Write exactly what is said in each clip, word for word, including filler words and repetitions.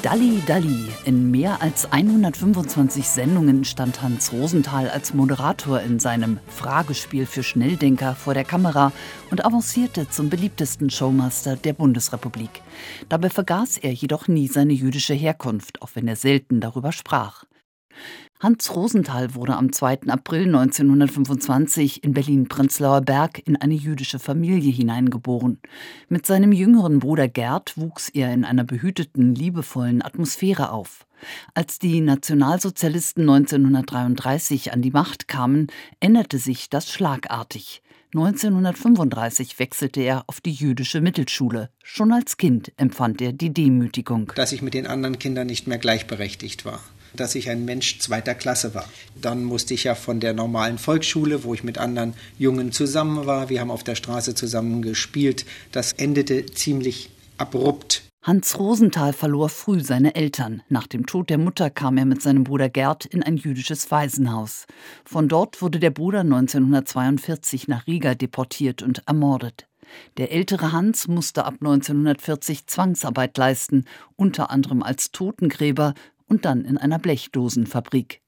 Dalli Dalli. In mehr als hundertfünfundzwanzig Sendungen stand Hans Rosenthal als Moderator in seinem Fragespiel für Schnelldenker vor der Kamera und avancierte zum beliebtesten Showmaster der Bundesrepublik. Dabei vergaß er jedoch nie seine jüdische Herkunft, auch wenn er selten darüber sprach. Hans Rosenthal wurde am zweiten April neunzehnhundertfünfundzwanzig in Berlin-Prenzlauer Berg in eine jüdische Familie hineingeboren. Mit seinem jüngeren Bruder Gerd wuchs er in einer behüteten, liebevollen Atmosphäre auf. Als die Nationalsozialisten neunzehnhundertdreiunddreißig an die Macht kamen, änderte sich das schlagartig. neunzehnhundertfünfunddreißig wechselte er auf die jüdische Mittelschule. Schon als Kind empfand er die Demütigung. Dass ich mit den anderen Kindern nicht mehr gleichberechtigt war. Dass ich ein Mensch zweiter Klasse war. Dann musste ich ja von der normalen Volksschule, wo ich mit anderen Jungen zusammen war, wir haben auf der Straße zusammen gespielt, das endete ziemlich abrupt. Hans Rosenthal verlor früh seine Eltern. Nach dem Tod der Mutter kam er mit seinem Bruder Gerd in ein jüdisches Waisenhaus. Von dort wurde der Bruder neunzehnhundertzweiundvierzig nach Riga deportiert und ermordet. Der ältere Hans musste ab neunzehnhundertvierzig Zwangsarbeit leisten, unter anderem als Totengräber und dann in einer Blechdosenfabrik.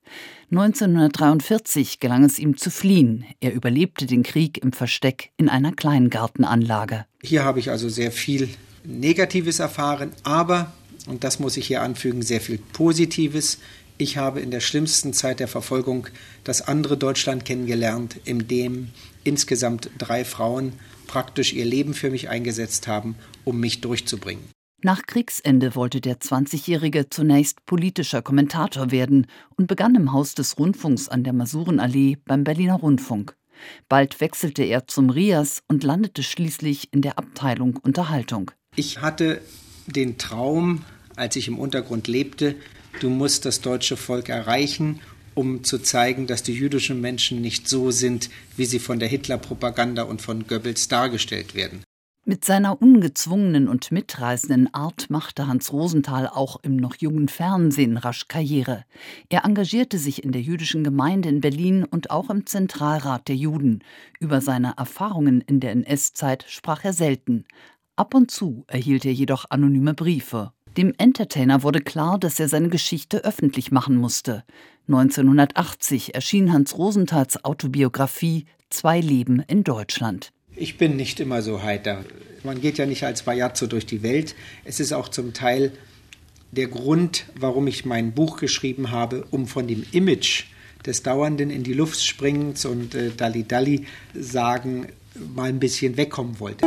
neunzehnhundertdreiundvierzig gelang es ihm zu fliehen. Er überlebte den Krieg im Versteck in einer Kleingartenanlage. Hier habe ich also sehr viel Negatives erfahren, aber, und das muss ich hier anfügen, sehr viel Positives. Ich habe in der schlimmsten Zeit der Verfolgung das andere Deutschland kennengelernt, in dem insgesamt drei Frauen praktisch ihr Leben für mich eingesetzt haben, um mich durchzubringen. Nach Kriegsende wollte der zwanzigjährige zunächst politischer Kommentator werden und begann im Haus des Rundfunks an der Masurenallee beim Berliner Rundfunk. Bald wechselte er zum R I A S und landete schließlich in der Abteilung Unterhaltung. Ich hatte den Traum, als ich im Untergrund lebte, du musst das deutsche Volk erreichen, um zu zeigen, dass die jüdischen Menschen nicht so sind, wie sie von der Hitler-Propaganda und von Goebbels dargestellt werden. Mit seiner ungezwungenen und mitreißenden Art machte Hans Rosenthal auch im noch jungen Fernsehen rasch Karriere. Er engagierte sich in der jüdischen Gemeinde in Berlin und auch im Zentralrat der Juden. Über seine Erfahrungen in der N S-Zeit sprach er selten. Ab und zu erhielt er jedoch anonyme Briefe. Dem Entertainer wurde klar, dass er seine Geschichte öffentlich machen musste. neunzehnhundertachtzig erschien Hans Rosenthals Autobiografie »Zwei Leben in Deutschland«. Ich bin nicht immer so heiter. Man geht ja nicht als Bajazzo durch die Welt. Es ist auch zum Teil der Grund, warum ich mein Buch geschrieben habe, um von dem Image des dauernden in die Luft springens und äh, Dalli Dalli sagen mal ein bisschen wegkommen wollte.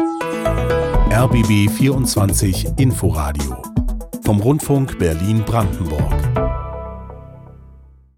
R B B vierundzwanzig Inforadio vom Rundfunk Berlin-Brandenburg.